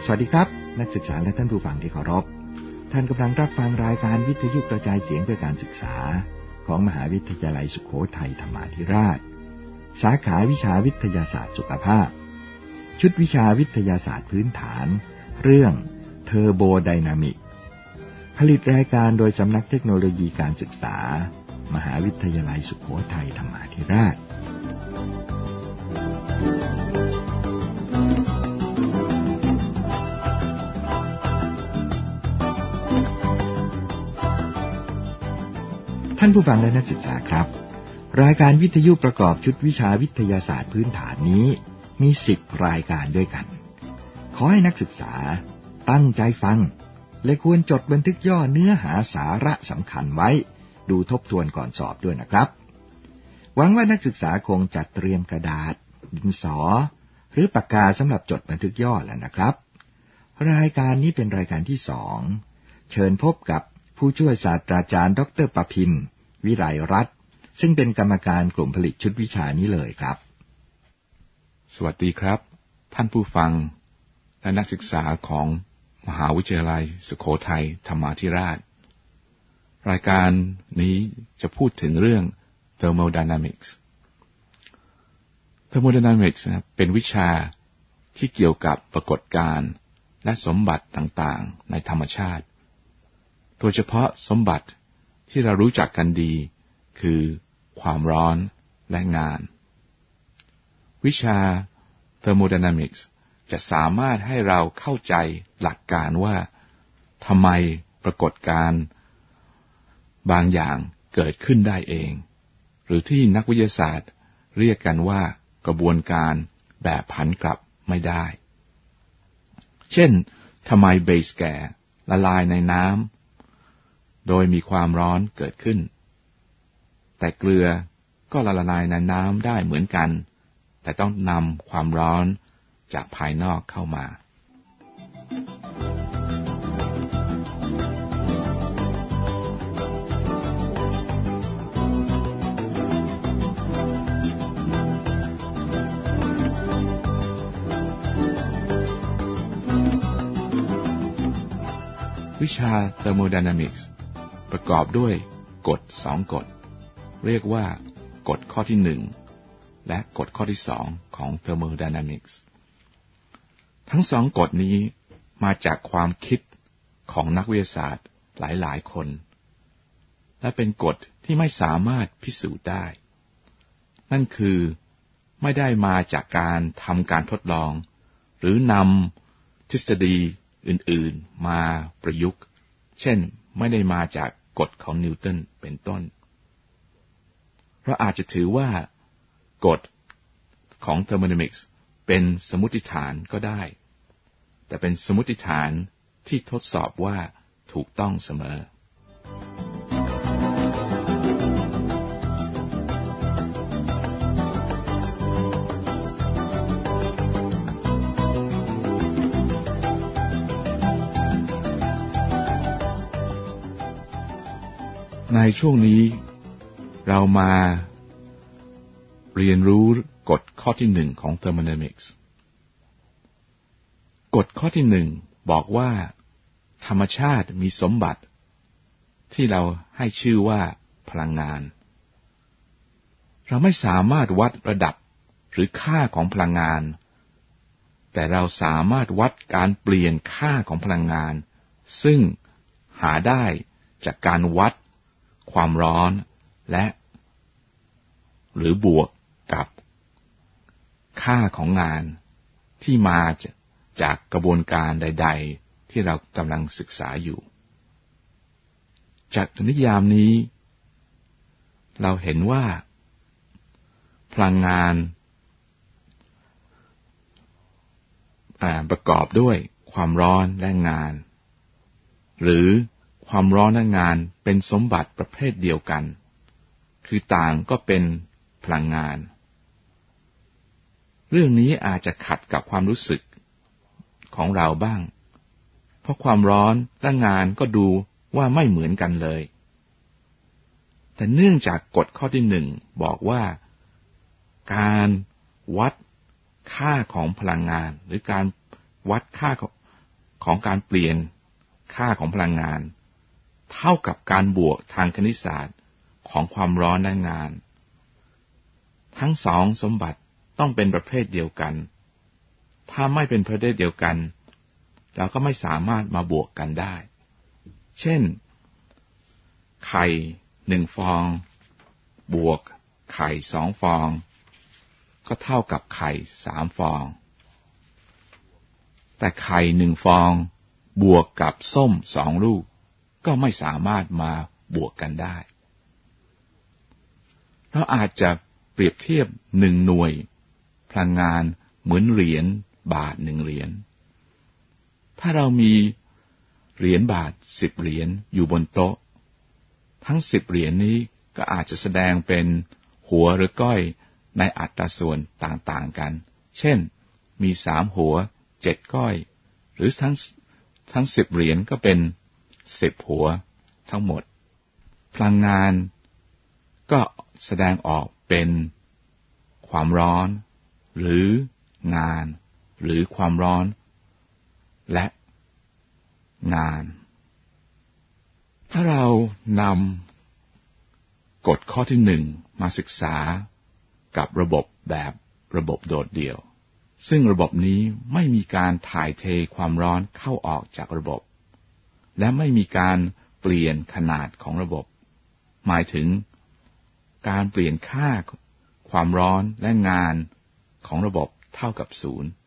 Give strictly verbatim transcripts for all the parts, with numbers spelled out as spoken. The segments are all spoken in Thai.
สวัสดีครับนักศึกษาและท่านผู้ฟังที่เคารพท่านกำลังรับฟังรายการวิทยุกระจายเสียงเพื่อการศึกษาของมหาวิทยาลัยสุโขทัยธรรมาธิราชสาขาวิชาวิทยาศาสตร์สุขภาพชุดวิชาวิทยาศาสตร์พื้นฐานเรื่องเทอร์โบไดนามิกผลิตรายการโดยสำนักเทคโนโลยีการศึกษามหาวิทยาลัยสุโขทัยธรรมาธิราชท่านผู้ฟังและนักศึกษาครับรายการวิทยุประกอบชุดวิชาวิทยาศาสตร์พื้นฐานนี้มีสิบรายการด้วยกันขอให้นักศึกษาตั้งใจฟังและควรจดบันทึกย่อเนื้อหาสาระสำคัญไว้ดูทบทวนก่อนสอบด้วยนะครับหวังว่านักศึกษาคงจัดเตรียมกระดาษดินสอหรือปากกาสำหรับจดบันทึกย่อแล้วนะครับรายการนี้เป็นรายการที่สองเชิญพบกับผู้ช่วยศาสตราจารย์ดร.ประพินทร์วิไลรัตน์ซึ่งเป็นกรรมการกลุ่มผลิตชุดวิชานี้เลยครับสวัสดีครับท่านผู้ฟังและนักศึกษาของมหาวิทยาลัยสุโขทัยธรรมาธิราชรายการนี้จะพูดถึงเรื่อง Thermodynamics Thermodynamics นะเป็นวิชาที่เกี่ยวกับปรากฏการณ์และสมบัติต่างๆในธรรมชาติโดยเฉพาะสมบัติที่เรารู้จักกันดีคือความร้อนและงานวิชา Thermodynamics จะสามารถให้เราเข้าใจหลักการว่าทำไมปรากฏการณ์บางอย่างเกิดขึ้นได้เองหรือที่นักวิทยาศาสตร์เรียกกันว่ากระบวนการแบบผันกลับไม่ได้เช่นทำไมเบสแก๊สละลายในน้ำโดยมีความร้อนเกิดขึ้นแต่เกลือก็ละลายในน้ำได้เหมือนกันแต่ต้องนำความร้อนจากภายนอกเข้ามาวิชา Thermodynamics ประกอบด้วยกฎสองกฎเรียกว่ากฎข้อที่หนึ่งและกฎข้อที่สองของ Thermodynamics ทั้งสองกฎนี้มาจากความคิดของนักวิทยาศาสตร์หลายๆคนและเป็นกฎที่ไม่สามารถพิสูจน์ได้นั่นคือไม่ได้มาจากการทำการทดลองหรือนำทฤษฎีอื่นๆมาประยุกต์เช่นไม่ได้มาจากกฎของนิวตันเป็นต้นเราอาจจะถือว่ากฎของ Thermodynamics เป็นสมมุติฐานก็ได้แต่เป็นสมมุติฐานที่ทดสอบว่าถูกต้องเสมอในช่วงนี้เรามาเรียนรู้กฎข้อที่หนึ่งของ Thermodynamics กฎข้อที่หนึ่งบอกว่าธรรมชาติมีสมบัติที่เราให้ชื่อว่าพลังงานเราไม่สามารถวัดระดับหรือค่าของพลังงานแต่เราสามารถวัดการเปลี่ยนค่าของพลังงานซึ่งหาได้จากการวัดความร้อนและหรือบวกกับค่าของงานที่มาจากกระบวนการใดๆที่เรากำลังศึกษาอยู่จากนิยามนี้เราเห็นว่าพลังงานประกอบด้วยความร้อนและงานหรือความร้อนและงานเป็นสมบัติประเภทเดียวกันคือต่างก็เป็นพลังงานเรื่องนี้อาจจะขัดกับความรู้สึกของเราบ้างเพราะความร้อนและงานก็ดูว่าไม่เหมือนกันเลยแต่เนื่องจากกฎข้อที่หนึ่งบอกว่าการวัดค่าของพลังงานหรือการวัดค่าของการเปลี่ยนค่าของพลังงานเท่ากับการบวกทางคณิตศาสตร์ของความร้อนและงานทั้งสองสมบัติต้องเป็นประเภทเดียวกันถ้าไม่เป็นประเภทเดียวกันเราก็ไม่สามารถมาบวกกันได้เช่นไข่หนึ่งฟองบวกไข่สองฟองก็เท่ากับไข่สามฟองแต่ไข่หนึ่งฟองบวกกับส้มสองลูกก็ไม่สามารถมาบวกกันได้เราอาจจะเปรียบเทียบหนึ่งหน่วยพลังงานเหมือนเหรียญบาทหนึ่งเหรียญถ้าเรามีเหรียญบาทสิบเหรียญอยู่บนโต๊ะทั้งสิบเหรียญนี้ก็อาจจะแสดงเป็นหัวหรือก้อยในอัตราส่วนต่างๆกันเช่นมีสามหัวเจ็ดก้อยหรือทั้งทั้งสิบเหรียญก็เป็นสิบหัวทั้งหมดพลังงานก็แสดงออกเป็นความร้อนหรืองานหรือความร้อนและงานถ้าเรานำกฎข้อที่หนึ่งมาศึกษากับระบบแบบระบบโดดเดี่ยวซึ่งระบบนี้ไม่มีการถ่ายเทความร้อนเข้าออกจากระบบและไม่มีการเปลี่ยนขนาดของระบบหมายถึงการเปลี่ยนค่าความร้อนและงานของระบบเท่ากับศูนย์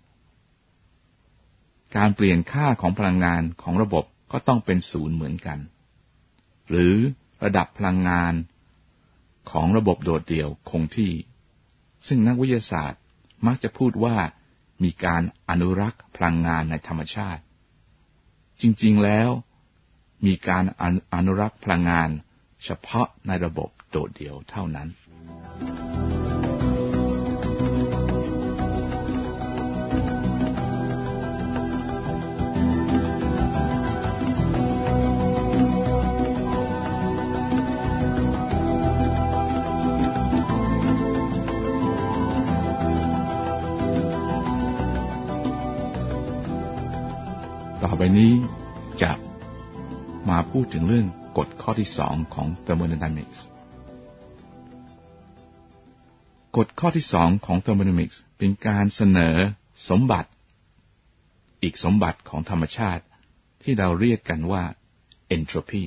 การเปลี่ยนค่าของพลังงานของระบบก็ต้องเป็นศูนย์เหมือนกันหรือระดับพลังงานของระบบโดดเดี่ยวคงที่ซึ่งนักวิทยาศาสตร์มักจะพูดว่ามีการอนุรักษ์พลังงานในธรรมชาติจริงๆแล้วมีการอนุรักษ์พลังงานเฉพาะในระบบโดดเดี่ยวเท่านั้นต่อไปนี้จะมาพูดถึงเรื่องกฎข้อที่สองของ Thermodynamics กฎข้อที่สองของ Thermodynamics เป็นการเสนอสมบัติอีกสมบัติของธรรมชาติที่เราเรียกกันว่า entropy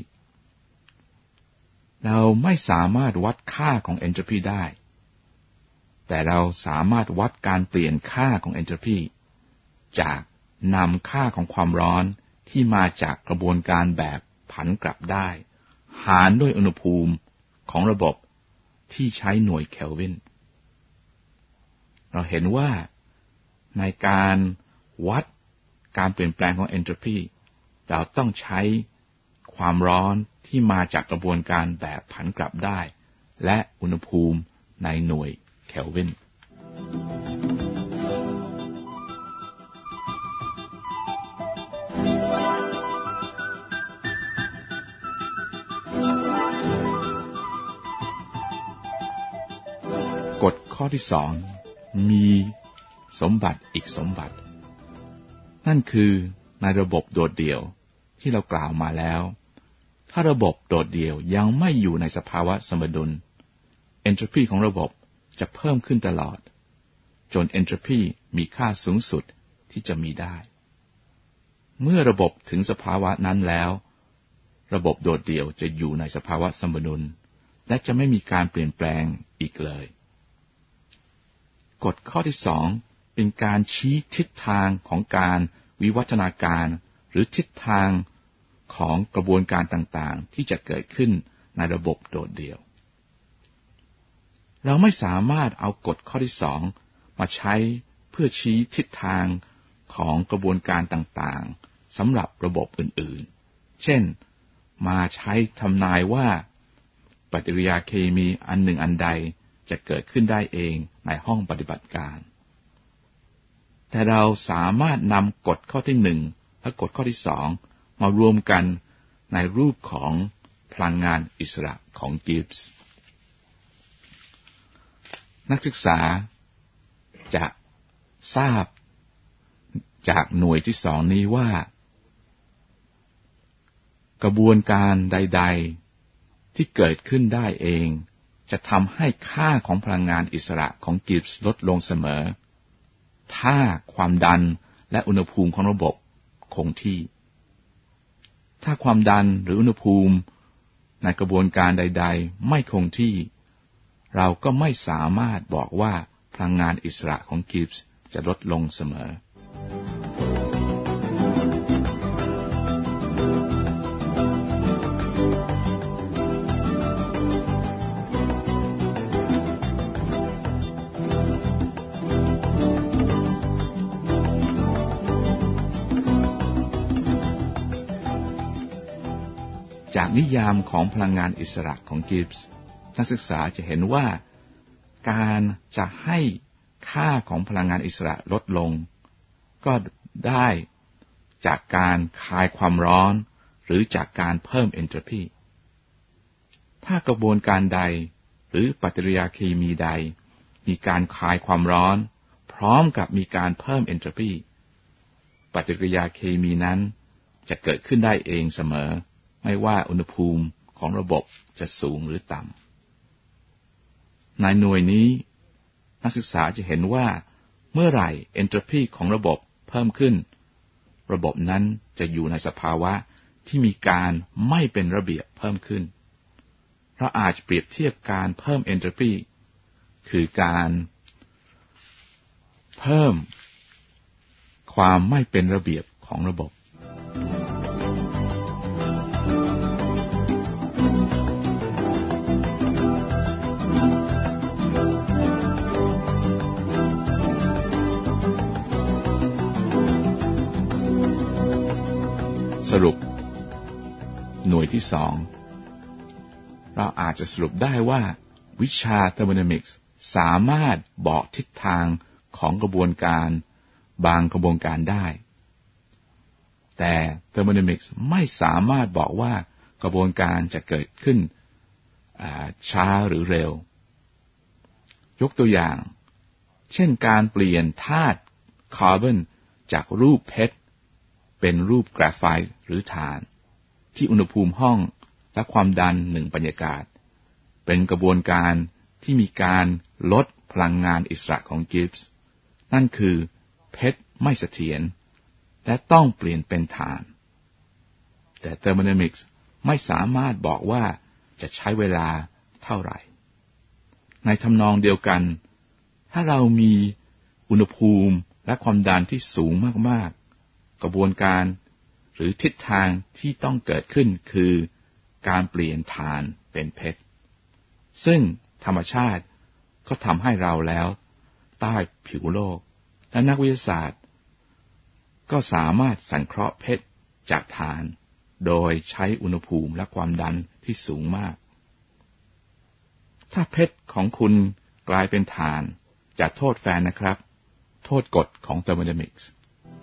เราไม่สามารถวัดค่าของ entropy ได้แต่เราสามารถวัดการเปลี่ยนค่าของ entropy จากนำค่าของความร้อนที่มาจากกระบวนการแบบผันกลับได้หารด้วยอุณหภูมิของระบบที่ใช้หน่วยเคลวินเราเห็นว่าในการวัดการเปลี่ยนแปลงของเอนโทรปีเราต้องใช้ความร้อนที่มาจากกระบวนการแบบผันกลับได้และอุณหภูมิในหน่วยเคลวินกฎข้อที่สองมีสมบัติอีกสมบัตินั่นคือในระบบโดดเดี่ยวที่เรากล่าวมาแล้วถ้าระบบโดดเดี่ยวยังไม่อยู่ในสภาวะสมดุลเอนโทรปีของระบบจะเพิ่มขึ้นตลอดจนเอนโทรปีมีค่าสูงสุดที่จะมีได้เมื่อระบบถึงสภาวะนั้นแล้วระบบโดดเดี่ยวจะอยู่ในสภาวะสมดุลและจะไม่มีการเปลี่ยนแปลงอีกเลยกฎข้อที่สองเป็นการชี้ทิศทางของการวิวัฒนาการหรือทิศทางของกระบวนการต่างๆที่จะเกิดขึ้นในระบบโดดเดี่ยวเราไม่สามารถเอากฎข้อที่สองมาใช้เพื่อชี้ทิศทางของกระบวนการต่างๆสำหรับระบบอื่นๆเช่นมาใช้ทำนายว่าปฏิกิริยาเคมีอันหนึ่งอันใดจะเกิดขึ้นได้เองในห้องปฏิบัติการแต่เราสามารถนำกฎข้อที่หนึ่งและกฎข้อที่สองมารวมกันในรูปของพลังงานอิสระของกิบส์นักศึกษาจะทราบจากหน่วยที่สองนี้ว่ากระบวนการใดๆที่เกิดขึ้นได้เองจะทำให้ค่าของพลังงานอิสระของกิบส์ลดลงเสมอถ้าความดันและอุณหภูมิของระบบคงที่ถ้าความดันหรืออุณหภูมิในกระบวนการใดๆไม่คงที่เราก็ไม่สามารถบอกว่าพลังงานอิสระของกิบส์จะลดลงเสมอจากนิยามของพลังงานอิสระของกิบส์นักศึกษาจะเห็นว่าการจะให้ค่าของพลังงานอิสระลดลงก็ได้จากการคายความร้อนหรือจากการเพิ่มเอนโทรปีถ้ากระบวนการใดหรือปฏิกิริยาเคมีใดมีการคายความร้อนพร้อมกับมีการเพิ่มเอนโทรปีปฏิกิริยาเคมีนั้นจะเกิดขึ้นได้เองเสมอไม่ว่าอุณหภูมิของระบบจะสูงหรือต่ำในหน่วยนี้นักศึกษาจะเห็นว่าเมื่อไหร่เอนโทรปีของระบบเพิ่มขึ้นระบบนั้นจะอยู่ในสภาวะที่มีการไม่เป็นระเบียบเพิ่มขึ้นเราอาจเปรียบเทียบการเพิ่มเอนโทรปีคือการเพิ่มความไม่เป็นระเบียบของระบบสรุปหน่วยที่สองเราอาจจะสรุปได้ว่าวิชาเทอร์โมไดนามิกส์สามารถบอกทิศทางของกระบวนการบางกระบวนการได้แต่เทอร์โมไดนามิกส์ไม่สามารถบอกว่ากระบวนการจะเกิดขึ้นช้าหรือเร็วยกตัวอย่างเช่นการเปลี่ยนธาตุคาร์บอนจากรูปเพชรเป็นรูปกราไฟต์หรือถ่านที่อุณหภูมิห้องและความดันหนึ่งบรรยากาศเป็นกระบวนการที่มีการลดพลังงานอิสระของกิบส์นั่นคือเพชรไม่เสถียรและต้องเปลี่ยนเป็นถ่านแต่เทอร์โมไดนามิกส์ไม่สามารถบอกว่าจะใช้เวลาเท่าไหร่ในทำนองเดียวกันถ้าเรามีอุณหภูมิและความดันที่สูงมากๆกระบวนการหรือทิศทางที่ต้องเกิดขึ้นคือการเปลี่ยนถ่านเป็นเพชรซึ่งธรรมชาติก็ทำให้เราแล้วใต้ผิวโลกและนักวิทยาศาสตร์ก็สามารถสังเคราะห์เพชรจากถ่านโดยใช้อุณหภูมิและความดันที่สูงมากถ้าเพชรของคุณกลายเป็นถ่านจะโทษแฟนนะครับโทษกฎของเทอร์โมไดนามิกส์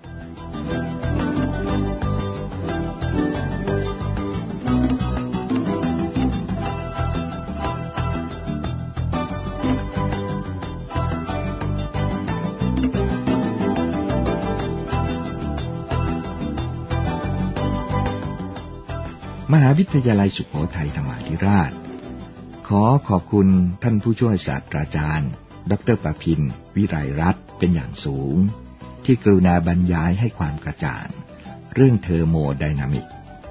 มหาวิทยาลัยสุโขทัยธรรมาธิราชขอขอบคุณท่านผู้ช่วยศาสตราจารย์ดร.ประพิน วิไลรัตน์เป็นอย่างสูงที่กรุณาบรรยายให้ความกระจ่างเรื่องเทอร์โมไดนามิก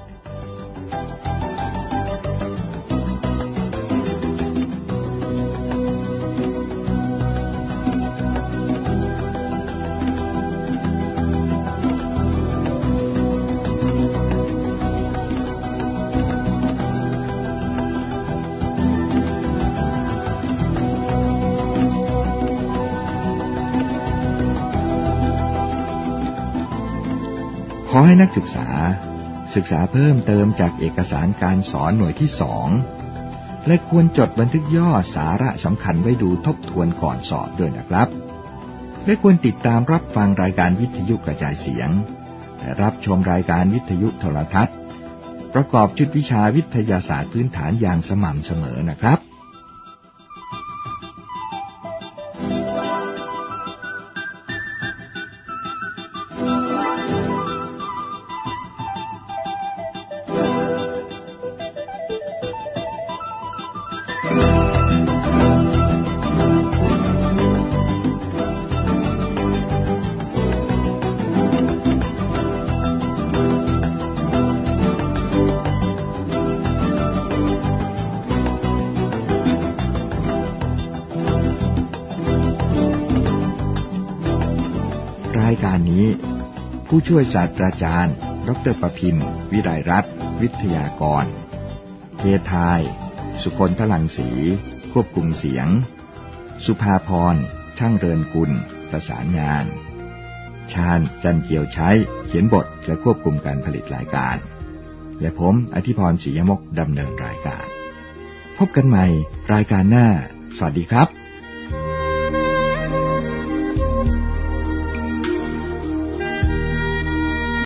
ขอให้นักศึกษาศึกษาเพิ่มเติมจากเอกสารการสอนหน่วยที่สองและควรจดบันทึกย่อสาระสำคัญไว้ดูทบทวนก่อนสอบด้วยนะครับและควรติดตามรับฟังรายการวิทยุกระจายเสียงและรับชมรายการวิทยุโทรทัศน์ประกอบชุดวิชาวิทยาศาสตร์พื้นฐานอย่างสม่ำเสมอนะครับการนี้ผู้ช่วยศาสตราจารย์ดร.ประพิมพ์วิไลรัตน์วิทยากรเททายสุคนทลังสีควบคุมเสียงสุภาพรช่างเริญกุลประสานงานชาญจันเกียวใช้เขียนบทและควบคุมการผลิตรายการและผมอธิพรศรียมกดำเนินรายการพบกันใหม่รายการหน้าสวัสดีครับ